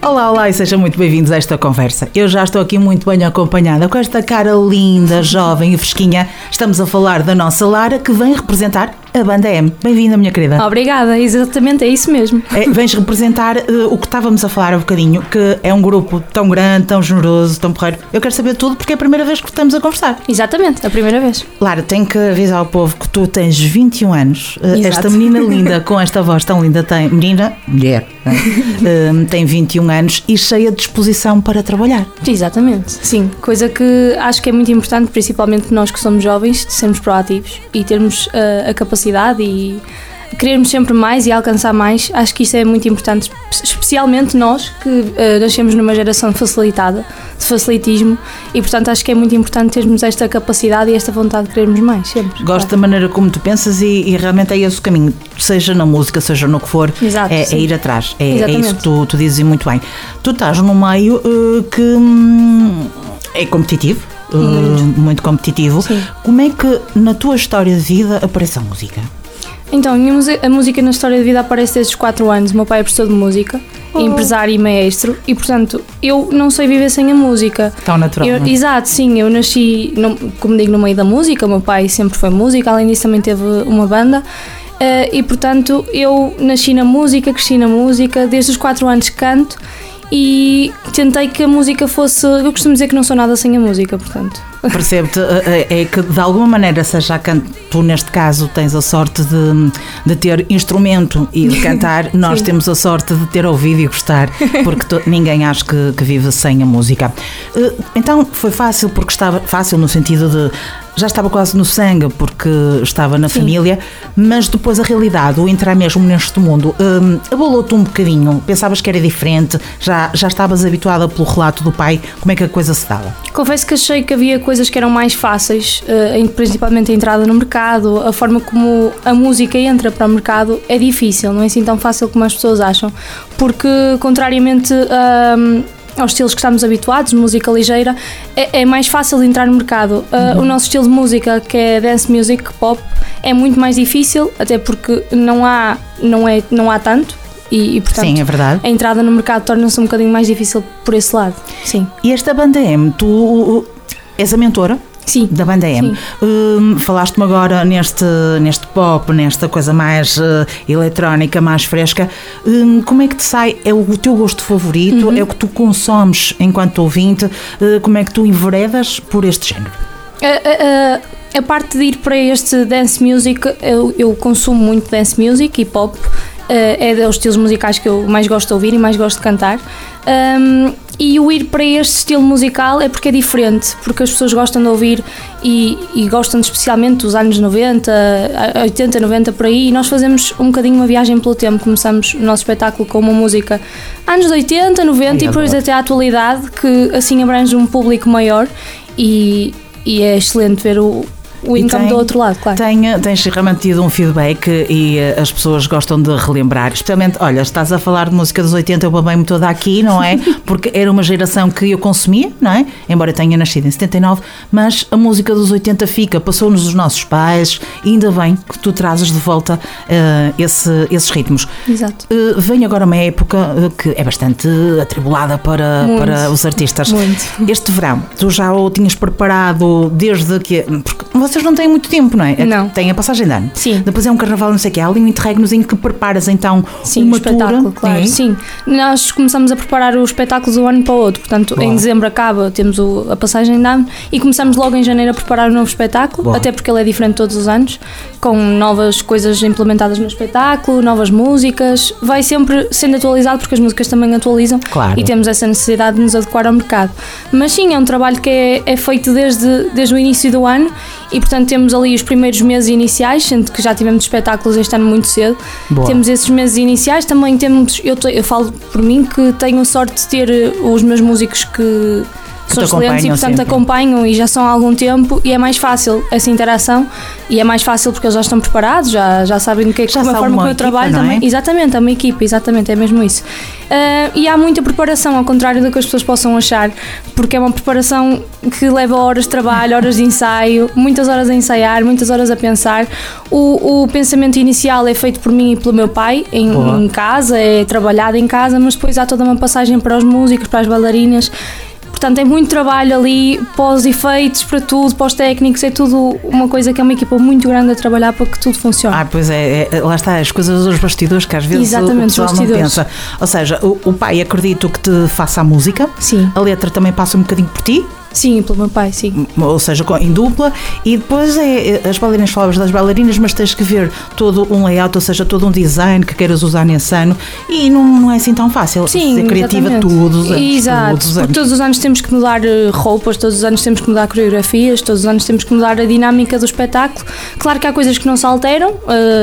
Olá, olá e sejam muito bem-vindos a esta conversa. Eu já estou aqui muito bem acompanhada com esta cara linda, jovem e fresquinha. Estamos a falar da nossa Lara, que vem representar a Banda M. Bem-vinda, minha querida. Obrigada, exatamente, é isso mesmo. Vens representar o que estávamos a falar há um bocadinho, que é um grupo tão grande, tão generoso, tão porreiro. Eu quero saber tudo porque é a primeira vez que estamos a conversar. Exatamente, a primeira vez. Lara, tenho que avisar ao povo que tu tens 21 anos. Exato. Esta menina linda, com esta voz tão linda, tem... Mulher. Tem 21 anos e cheia de disposição para trabalhar. Exatamente, sim. Coisa que acho que é muito importante, principalmente nós que somos jovens, de sermos proativos e termos a capacidade e querermos sempre mais e alcançar mais. Acho que isso é muito importante, especialmente nós que nascemos numa geração facilitada, de facilitismo, e portanto acho que é muito importante termos esta capacidade e esta vontade de querermos mais, sempre. Gosto da maneira como tu pensas e realmente é esse o caminho, seja na música, seja no que for. Exato, é ir atrás, é isso que tu dizes muito bem. Tu estás num meio que é competitivo, muito competitivo. Sim. Como é que na tua história de vida aparece a música? Então, a música na história de vida aparece desde os 4 anos. O meu pai é professor de música, empresário e maestro, e portanto eu não sei viver sem a música. Tão natural. Exato, sim, eu nasci, como digo, no meio da música. O meu pai sempre foi música, além disso também teve uma banda. E portanto eu nasci na música, cresci na música, desde os 4 anos canto e tentei que a música fosse... Eu costumo dizer que não sou nada sem a música, portanto. Percebo-te, é que de alguma maneira, seja tu neste caso tens a sorte de ter instrumento e de cantar, nós temos a sorte de ter ouvido e gostar, porque ninguém acha que vive sem a música. Então foi fácil, porque estava fácil no sentido de já estava quase no sangue, porque estava na família, mas depois a realidade, o entrar mesmo neste mundo, abalou-te um bocadinho, pensavas que era diferente, já estavas habituada pelo relato do pai, como é que a coisa se dava? Confesso que achei que havia coisas que eram mais fáceis, principalmente a entrada no mercado, a forma como a música entra para o mercado é difícil, não é assim tão fácil como as pessoas acham, porque contrariamente aos estilos que estamos habituados, música ligeira, é mais fácil de entrar no mercado. O nosso estilo de música, que é dance music, pop, é muito mais difícil, até porque não há tanto. E portanto, sim, é verdade. A entrada no mercado torna-se um bocadinho mais difícil por esse lado. Sim. E esta Banda M, tu és a mentora? Sim. Da Banda M. Falaste-me agora neste pop, nesta coisa mais eletrónica, mais fresca. Como é que te sai? É o teu gosto favorito? É o que tu consomes enquanto ouvinte? Como é que tu enveredas por este género? A parte de ir para este dance music, eu consumo muito dance music e pop. É dos estilos musicais que eu mais gosto de ouvir e mais gosto de cantar. E o ir para este estilo musical é porque é diferente, porque as pessoas gostam de ouvir e gostam especialmente dos anos 90, 80, 90 por aí, e nós fazemos um bocadinho uma viagem pelo tempo. Começamos o nosso espetáculo com uma música anos 80, 90 e depois até à atualidade, que assim abrange um público maior e é excelente ver o income do outro lado, claro. Tens realmente tido um feedback e as pessoas gostam de relembrar, especialmente, olha, estás a falar de música dos 80, eu babei-me toda aqui, não é? Porque era uma geração que eu consumia, não é? Embora eu tenha nascido em 79, mas a música dos 80 passou-nos os nossos pais, e ainda bem que tu trazes de volta esses ritmos. Exato. Vem agora uma época que é bastante atribulada para os artistas. Muito. Este verão, tu já o tinhas preparado desde que... Porque vocês não têm muito tempo, não é? Não. Tem a passagem de ano. Sim. Depois é um carnaval, não sei o quê. Há ali um interregnozinho que preparas então uma espetáculo, claro. É? Sim. Nós começamos a preparar o espetáculo de um ano para o outro. Portanto, em dezembro acaba, temos a passagem de ano e começamos logo em janeiro a preparar o novo espetáculo, até porque ele é diferente todos os anos, com novas coisas implementadas no espetáculo, novas músicas. Vai sempre sendo atualizado porque as músicas também atualizam. Claro. E temos essa necessidade de nos adequar ao mercado. Mas sim, é um trabalho que é feito desde o início do ano. E portanto temos ali os primeiros meses iniciais, sendo que já tivemos espetáculos este ano muito cedo. Temos esses meses iniciais, também temos, eu falo por mim que tenho a sorte de ter os meus músicos que são excelentes e portanto acompanham e já são há algum tempo e é mais fácil essa interação e é mais fácil porque eles já estão preparados, já sabem o que é que a forma como eu trabalho também. Exatamente, é uma equipa, exatamente, é mesmo isso. E há muita preparação, ao contrário do que as pessoas possam achar, porque é uma preparação que leva horas de trabalho, horas de ensaio, muitas horas a ensaiar, muitas horas a pensar. O pensamento inicial é feito por mim e pelo meu pai em casa, é trabalhado em casa, mas depois há toda uma passagem para os músicos, para as bailarinas. Portanto, é muito trabalho ali, pós-efeitos, para tudo, pós-técnicos, é tudo uma coisa que é uma equipa muito grande a trabalhar para que tudo funcione. Pois lá está, as coisas dos bastidores que às vezes o pessoal não pensa. Ou seja, o pai acredito que te faça a música, sim. A letra também passa um bocadinho por ti. Sim, pelo meu pai, sim. Ou seja, em dupla, e depois as bailarinas, falavas das bailarinas, mas tens que ver todo um layout, ou seja, todo um design que queiras usar nesse ano, e não é assim tão fácil. Sim, ser criativa todos os anos. Exato, porque todos os anos temos que mudar roupas, todos os anos temos que mudar coreografias, todos os anos temos que mudar a dinâmica do espetáculo. Claro que há coisas que não se alteram,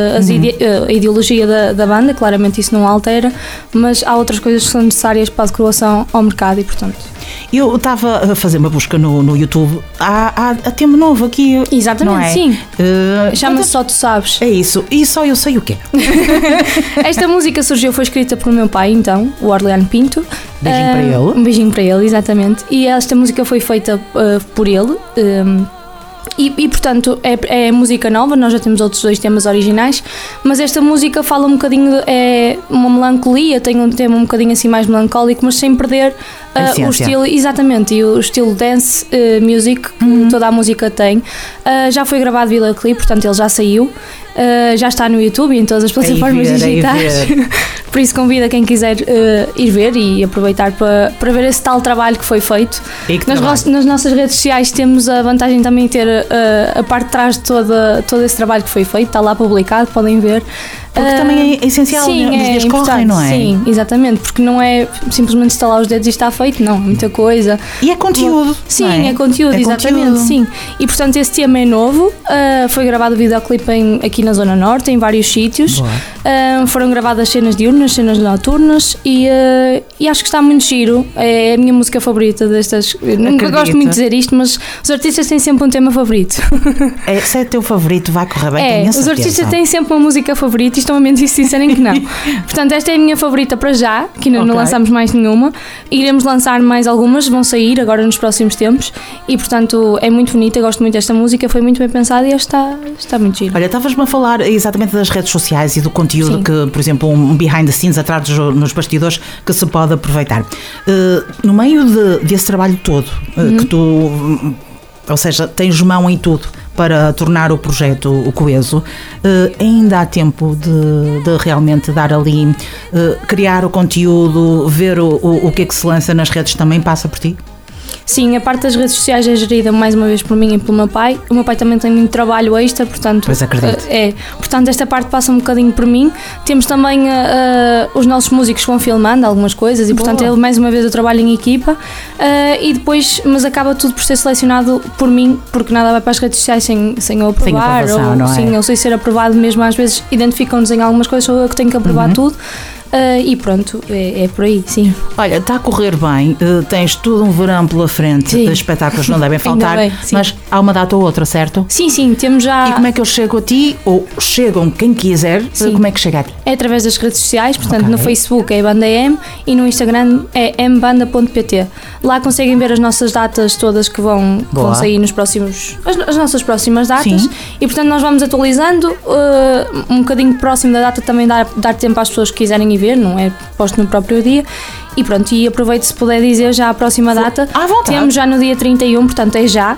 a ideologia da banda, claramente isso não altera, mas há outras coisas que são necessárias para a adequação ao mercado e, portanto... Eu estava a fazer uma busca no YouTube. Há tema novo aqui. Exatamente, não é? Sim. Chama-se Só Tu Sabes. É isso. E só eu sei o quê. Esta música foi escrita pelo meu pai, então, o Orleano Pinto. Beijinho para ele. Um beijinho para ele, exatamente. E esta música foi feita por ele. E portanto é música nova, nós já temos outros 2 temas originais, mas esta música fala um bocadinho, é uma melancolia, tem um tema um bocadinho assim mais melancólico, mas sem perder o estilo, exatamente, e o estilo dance music que toda a música tem. Já foi gravado videoclipe, portanto ele já saiu, já está no YouTube e em todas as plataformas digitais. Por isso convido a quem quiser ir ver e aproveitar para ver esse tal trabalho que foi feito. Nas nossas redes sociais temos a vantagem também de ter a parte de trás de todo esse trabalho que foi feito, está lá publicado, podem ver. Porque também é essencial, sim, nos dias correm, não é? Sim, exatamente, porque não é simplesmente instalar os dedos e está feito, não, muita coisa. E é conteúdo. Sim, é conteúdo, exatamente, conteúdo. Sim. E portanto esse tema é novo, foi gravado o videoclipe aqui na Zona Norte, em vários sítios. Foram gravadas cenas diurnas, cenas noturnas e acho que está muito giro. É a minha música favorita destas. Nunca gosto muito de dizer isto, mas os artistas têm sempre um tema favorito. Se é teu favorito, vai correr bem, tenho a certeza. Os artistas têm sempre uma música favorita e estão a mentir se disserem que não. Portanto, esta é a minha favorita para já, que ainda não lançámos mais nenhuma. Iremos lançar mais algumas, vão sair agora nos próximos tempos e portanto é muito bonita, gosto muito desta música, foi muito bem pensada e está muito giro. Olha, estavas-me a falar exatamente das redes sociais e do conteúdo. Sim. Que, por exemplo, um behind the scenes, atrás nos bastidores, que se pode aproveitar. No meio desse trabalho todo, que tu, ou seja, tens mão em tudo para tornar o projeto coeso, ainda há tempo de realmente dar ali, criar o conteúdo, ver o que é que se lança nas redes, também passa por ti? Sim, a parte das redes sociais é gerida mais uma vez por mim e pelo meu pai. O meu pai também tem muito trabalho extra, portanto... Pois acredito. Portanto, esta parte passa um bocadinho por mim. Temos também os nossos músicos que vão filmando algumas coisas e, portanto, mais uma vez eu trabalho em equipa. E depois, mas acaba tudo por ser selecionado por mim, porque nada vai para as redes sociais sem eu aprovar. Ou sem ser aprovado mesmo. Às vezes identificam-nos em algumas coisas, sou eu que tenho que aprovar tudo. E pronto, é por aí, sim. Olha, está a correr bem, tens todo um verão pela frente, sim. Espetáculos não devem faltar, bem, mas há uma data ou outra, certo? Sim, temos já... E como é que eu chego a ti, ou chegam quem quiser, sim. Como é que chega a ti? É através das redes sociais, portanto no Facebook é Banda M e no Instagram é mbanda.pt. Lá conseguem ver as nossas datas todas que vão sair nos próximos... As nossas próximas datas. Sim. E portanto nós vamos atualizando, um bocadinho próximo da data também dar tempo às pessoas que quiserem ir ver, não é posto no próprio dia. E pronto, e aproveito se puder dizer já a próxima data. Temos já no dia 31, portanto é já.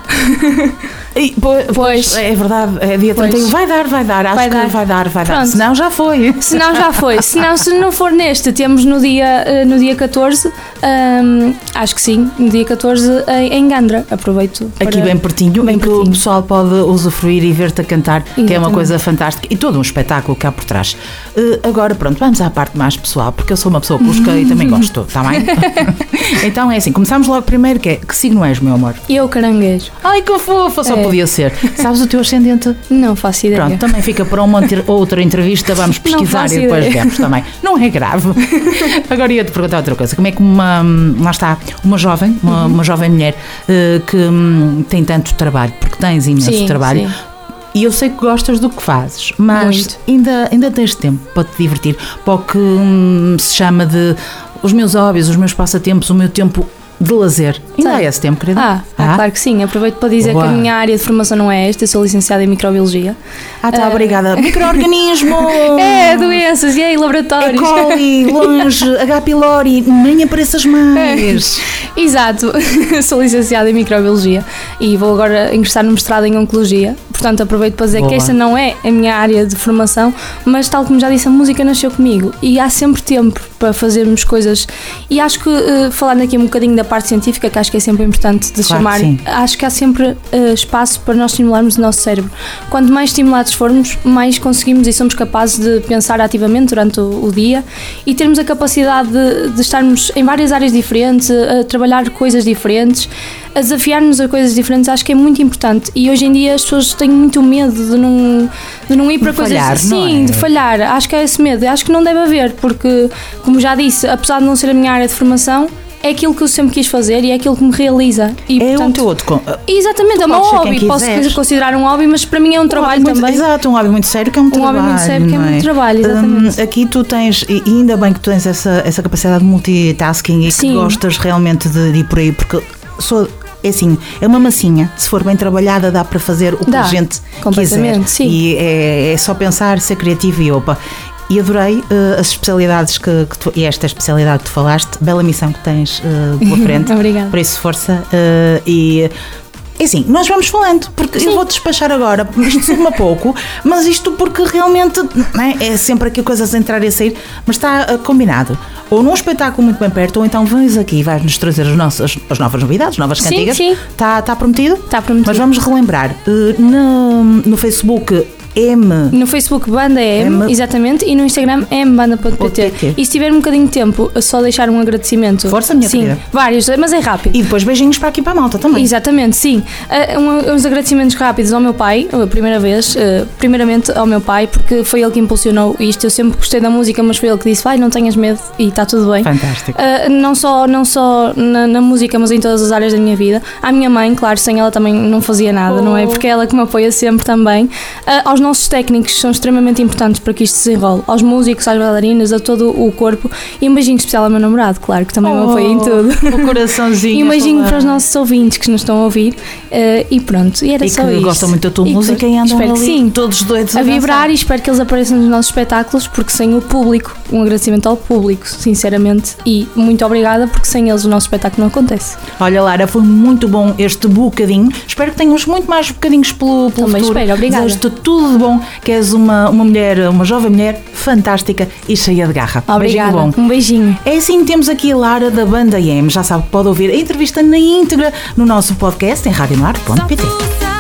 Pois, é verdade, é dia 31. Vai dar, acho que vai dar. Senão já foi. Se não for neste, temos no dia 14, acho que sim, no dia 14 em Gandra. Aproveito. Aqui bem pertinho, em que o pessoal pode usufruir e ver-te a cantar, exatamente. Que é uma coisa fantástica e todo um espetáculo cá por trás. Agora pronto, vamos à parte mais pessoal, porque eu sou uma pessoa busca e também gosto. pronto, está bem? Então é assim, começamos logo primeiro, que signo és, meu amor? Eu, caranguejo. Ai, que fofa, só podia ser. Sabes o teu ascendente? Não faço ideia. Pronto, também fica para uma outra entrevista, vamos pesquisar e depois vemos também. Não é grave. Agora ia-te perguntar outra coisa, como é que lá está, uma jovem mulher que tem tanto trabalho, porque tens imenso trabalho, sim. E eu sei que gostas do que fazes, mas ainda tens tempo para te divertir, para o que se chama de os meus hobbies, os meus passatempos, o meu tempo de lazer. Ainda há esse tempo, querida? Claro que sim. Aproveito para dizer que a minha área de formação não é esta. Eu sou licenciada em microbiologia. Obrigada. Micro-organismos! Doenças, e aí, laboratórios. E. coli, longe, H. pylori, nem apareças mais. Exato. Sou licenciada em microbiologia e vou agora ingressar no mestrado em oncologia. Portanto, aproveito para dizer que esta não é a minha área de formação, mas tal como já disse, a música nasceu comigo e há sempre tempo para fazermos coisas. E acho que, falando aqui um bocadinho da parte científica, que acho que é sempre importante de chamar, acho que há sempre espaço para nós estimularmos o nosso cérebro. Quanto mais estimulados formos, mais conseguimos e somos capazes de pensar ativamente durante o dia e termos a capacidade de estarmos em várias áreas diferentes, a trabalhar coisas diferentes, a desafiar-nos a coisas diferentes. Acho que é muito importante e hoje em dia as pessoas têm muito medo de não ir para coisas assim, de falhar. Acho que é esse medo, acho que não deve haver, porque, como já disse, apesar de não ser a minha área de formação, é aquilo que eu sempre quis fazer e é aquilo que me realiza. E, portanto, o teu outro. Exatamente, é um hobby. Posso considerar um hobby, mas para mim é um trabalho também. Exato, um hobby muito sério que é um trabalho. Hobby muito sério que é muito trabalho, exatamente. Aqui tu tens, e ainda bem que tu tens essa capacidade de multitasking e que gostas realmente de ir por aí, porque é assim, é uma massinha, se for bem trabalhada dá para fazer o que a gente quiser. Sim. E é só pensar, ser criativo e E adorei as especialidades que tu, e esta especialidade que tu falaste, bela missão que tens pela frente. Obrigada. Por isso, força. E assim, nós vamos falando, porque eu vou despachar agora, isto soube-me a pouco, mas isto porque realmente é sempre aqui coisas a entrar e a sair, mas está combinado. Ou num espetáculo muito bem perto, ou então vens aqui e vais-nos trazer as novas novidades, novas cantigas. Sim. Está prometido? Está prometido. Mas vamos relembrar, no Facebook... No Facebook Banda M, exatamente, e no Instagram mbanda.pt. E se tiver um bocadinho de tempo, só deixar um agradecimento. Força, minha querida. Vários, mas é rápido. E depois beijinhos para aqui para a malta também. Exatamente, sim. Uns agradecimentos rápidos ao meu pai, a primeira vez, primeiramente ao meu pai, porque foi ele que impulsionou isto. Eu sempre gostei da música, mas foi ele que disse, vai, não tenhas medo e está tudo bem. Fantástico. Não só na música, mas em todas as áreas da minha vida. À minha mãe, claro, sem ela também não fazia nada, não é? Porque é ela que me apoia sempre também. Aos nossos técnicos, são extremamente importantes para que isto se desenrole. Aos músicos, às bailarinas, a todo o corpo. E um beijinho especial ao meu namorado, claro, que também me apoia em tudo. O coraçãozinho. E um beijinho para os nossos ouvintes que nos estão a ouvir. E pronto, e era só isso. E que gostam muito da tua música e andam ali todos doidos a vibrar, e espero que eles apareçam nos nossos espetáculos, porque sem o público, um agradecimento ao público, sinceramente, e muito obrigada, porque sem eles o nosso espetáculo não acontece. Olha, Lara, foi muito bom este bocadinho. Espero que tenhas muito mais bocadinhos pelo também futuro. Espero, obrigada. Desejo-te tudo de bom, que és uma jovem mulher fantástica e cheia de garra. Obrigada. Beijinho bom. Um beijinho. É assim, temos aqui a Lara da Banda M. Já sabe que pode ouvir a entrevista na íntegra no nosso podcast em radionoar.pt.